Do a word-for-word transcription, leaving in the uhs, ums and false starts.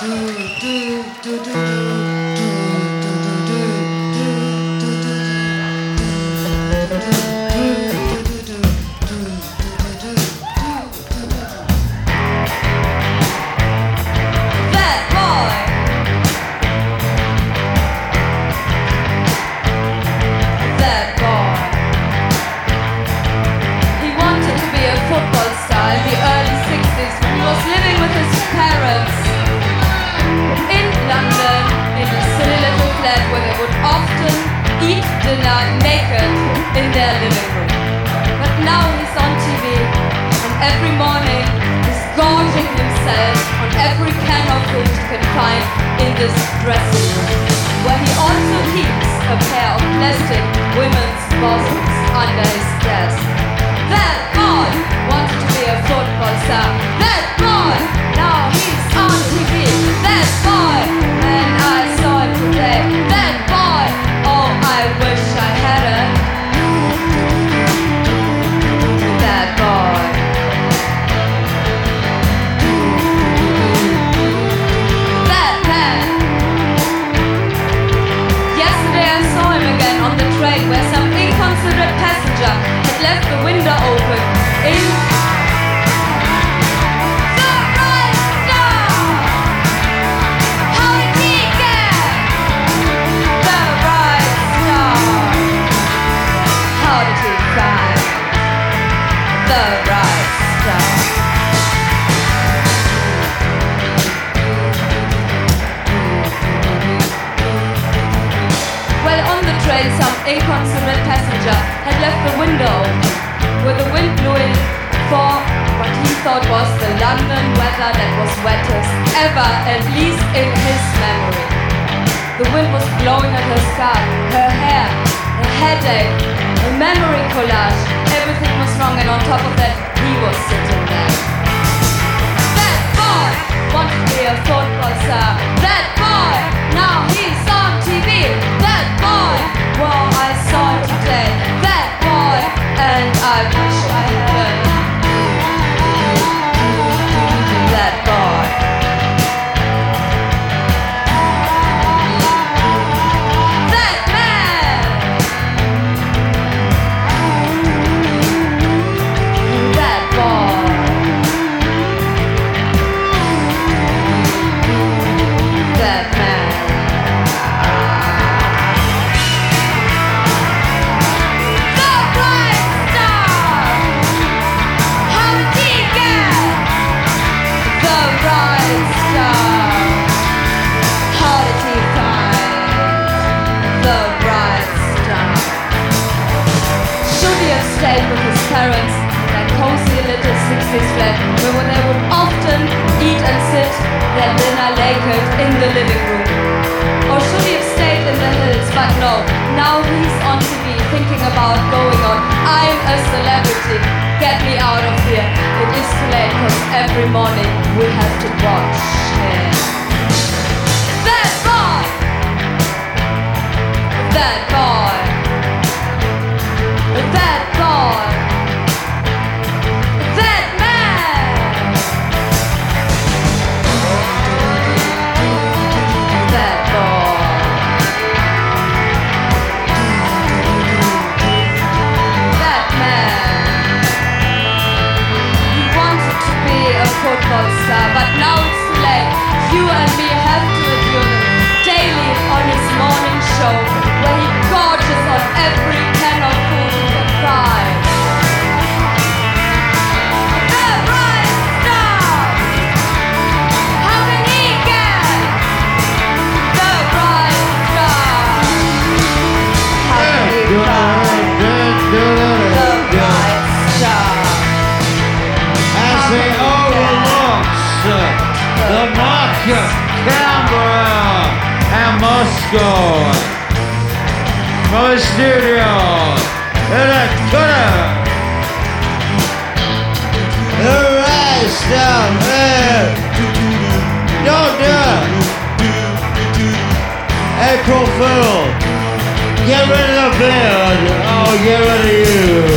Naked in their living room. But now he's on T V, and every morning he's gorging himself on every can of food he can find in this dressing room, where he also keeps a pair of plastic women's bosoms under his desk. That boy wanted to be a football star. That boy, now he's on T V. That boy, and I saw him today. That boy, oh, I wish I had it. That boy. That man. Yesterday I saw him again on the train where some inconsiderate passenger had left the window open in the right star. How did he get the right star? How did he find the right star? Well, on the train some inconsiderate passenger had left the window open, where the wind blew in for what he thought was the London weather that was wettest ever, at least in his memory. The wind was blowing at her scalp, her hair, a headache, a memory collage. Everything was wrong, and on top of that, he was sitting there. That boy wanted to be a football star. That boy, now he's on T V. That boy, well, I saw him today. That boy, and I wish I had it. That boy. That man. That boy. That man. The right star. How did he get the right star? How did he find the right star? Should he have stayed with his parents in that cozy little sixties flat where they would often eat and sit their dinner naked in the living room? Or should he have stayed in the hills? But no, now he's on T V thinking about going on. I'm a celebrity, get me out of here. It is too late, cause every morning we have to watch him. That boy! That boy! That boy! That man! That boy! That man! He wanted to be a football star, but now it's too late. You and me have to endure him daily on his morning show, where he gorges on every can of food he can find. The right star! How can he get the right star? How can he find the right star? As he overlooks the market, Canberra and Moscow, from the studio in a cutter, the right stuff, man. Don't do it. April Fool, get rid of the beard. Oh, get rid of you.